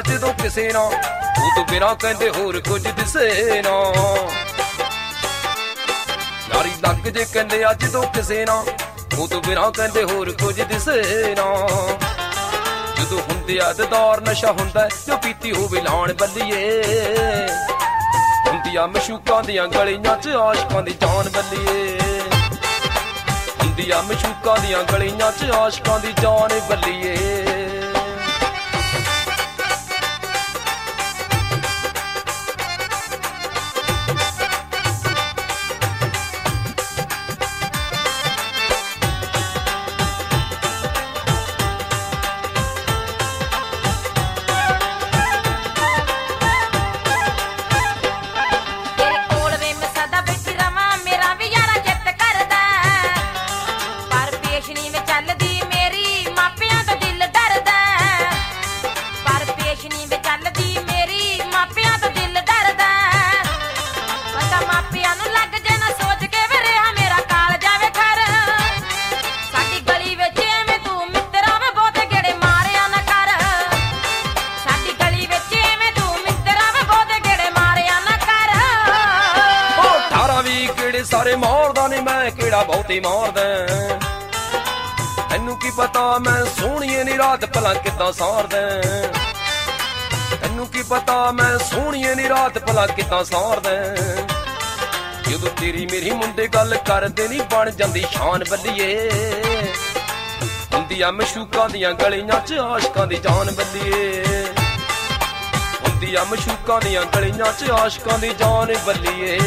ਜਦੋਂ ਕਿਸੇ ਨਾ ਉਹ ਤੋਂ ਬਿਨਾਂ ਕਹਿੰਦੇ ਹੋਰ ਕੁਝ ਦਿਸੇ ਨਾ। ਯਾਰੀ ਲੱਗ ਜੇ ਕਹਿੰਦੇ ਆ ਜਦੋਂ ਕਿਸੇ ਨਾ ਉਹ ਤੋਂ ਬਿਨਾਂ ਕਹਿੰਦੇ ਹੋਰ ਕੁਝ ਦਿਸੇ ਨਾ। ਜਦੋਂ ਹੁੰਦੇ ਆ ਦੌਰ ਨਸ਼ਾ ਹੁੰਦਾ ਜੋ ਪੀਤੀ ਹੋਵੇ ਲਾਉਣ ਬੱਲੀਏ। ਹੁੰਦੀਆਂ ਮਸ਼ੂਕਾਂ ਦੀਆਂ ਗਲੀਆਂ 'ਚ ਆਸ਼ਕਾਂ ਦੀ ਜਾਨ ਬੱਲੀਏ। ਹੁੰਦੀਆਂ ਮਸ਼ੂਕਾਂ ਦੀਆਂ ਗਲੀਆਂ 'ਚ ਆਸ਼ਕਾਂ ਦੀ ਜਾਨ ਬੱਲੀਏ। ਸਾਰੇ ਮਾਰਦਾ ਨੀ ਮੈਂ ਕਿਹੜਾ ਬਹੁਤੀ ਮਾਰਦਾ। ਤੈਨੂੰ ਕੀ ਪਤਾ ਮੈਂ ਸੋਹਣੀਏ ਨੀ ਰਾਤ ਭਲਾ ਕਿੱਦਾਂ ਸਾਰਦਾ। ਤੈਨੂੰ ਕੀ ਪਤਾ ਮੈਂ ਸੋਹਣੀਏ ਨੀ ਰਾਤ ਭਲਾ ਕਿੱਦਾਂ ਸਾਰਦਾ। ਜਦੋਂ ਤੇਰੀ ਮੇਰੀ ਮੁੰਡੇ ਗੱਲ ਕਰਦੇ ਨੀ ਬਣ ਜਾਂਦੀ ਸ਼ਾਨ ਬੱਲੀਏ। ਹੁੰਦੀਆਂ ਮਸ਼ੂਕਾਂ ਦੀਆਂ ਗਲੀਆਂ 'ਚ ਆਸ਼ਕਾਂ ਦੀ ਜਾਨ ਬੱਲੀਏ। ਹੁੰਦੀਆਂ ਮਸ਼ੂਕਾਂ ਦੀਆਂ ਗਲੀਆਂ 'ਚ ਆਸ਼ਕਾਂ ਦੀ ਜਾਨ ਬੱਲੀਏ।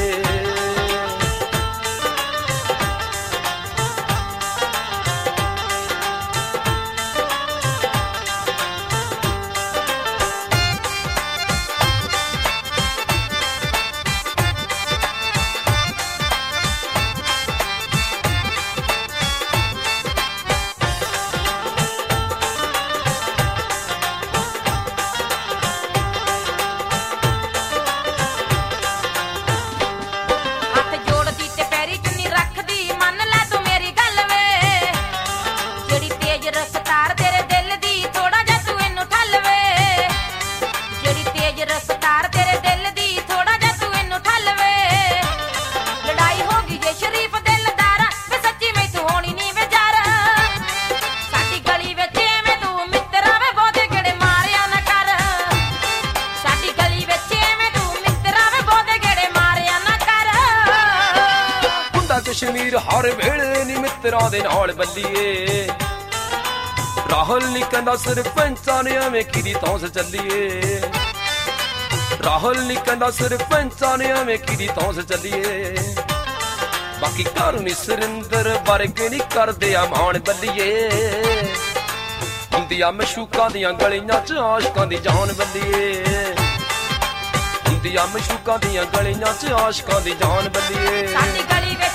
ਕਸ਼ਮੀਰ ਹਰ ਵੇਲੇ ਨੀ ਮਿੱਤਰਾਂ ਦੇ ਨਾਲ ਬੱਲੀਏ। ਰਾਹੁਲ ਨੀ ਕਹਿੰਦਾ ਸਰਪੰਚਾਂ ਨੇ ਐਵੇਂ ਕਿਹਦੀ ਤੌਂਸ ਚੱਲੀਏ। ਰਾਹੁਲ ਨੀ ਕਹਿੰਦਾ ਸਰਪੰਚਾਂ ਨੇ ਐਵੇਂ ਕਿਹਦੀ ਤੌਂਸ ਚੱਲੀਏ। ਬਾਕੀ ਘਰ ਨੀ ਸੁਰਿੰਦਰ ਵਰਗੇ ਨੀ ਕਰਦੇ ਆ ਮਾਣ ਬੱਲੀਏ। ਹੁੰਦੀਆਂ ਮਸ਼ੂਕਾਂ ਦੀਆਂ ਗਲੀਆਂ 'ਚ ਆਸ਼ਕਾਂ ਦੀ ਜਾਨ ਬੱਲੀਏ। ਹੁੰਦੀਆਂ ਮਸ਼ੂਕਾਂ ਦੀਆਂ ਗਲੀਆਂ 'ਚ ਆਸ਼ਕਾਂ ਦੀ ਜਾਨ ਬੱਲੀਏ। ਸਾਡੀ ਗਲੀ ਵਿੱਚ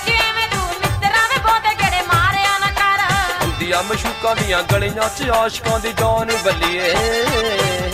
ਹੁੰਦੀਆਂ ਮਸ਼ੂਕਾਂ ਦੀਆਂ ਗਲੀਆਂ 'ਚ ਆਸ਼ਕਾਂ ਦੀ ਜਾਨ ਬੱਲੀਏ।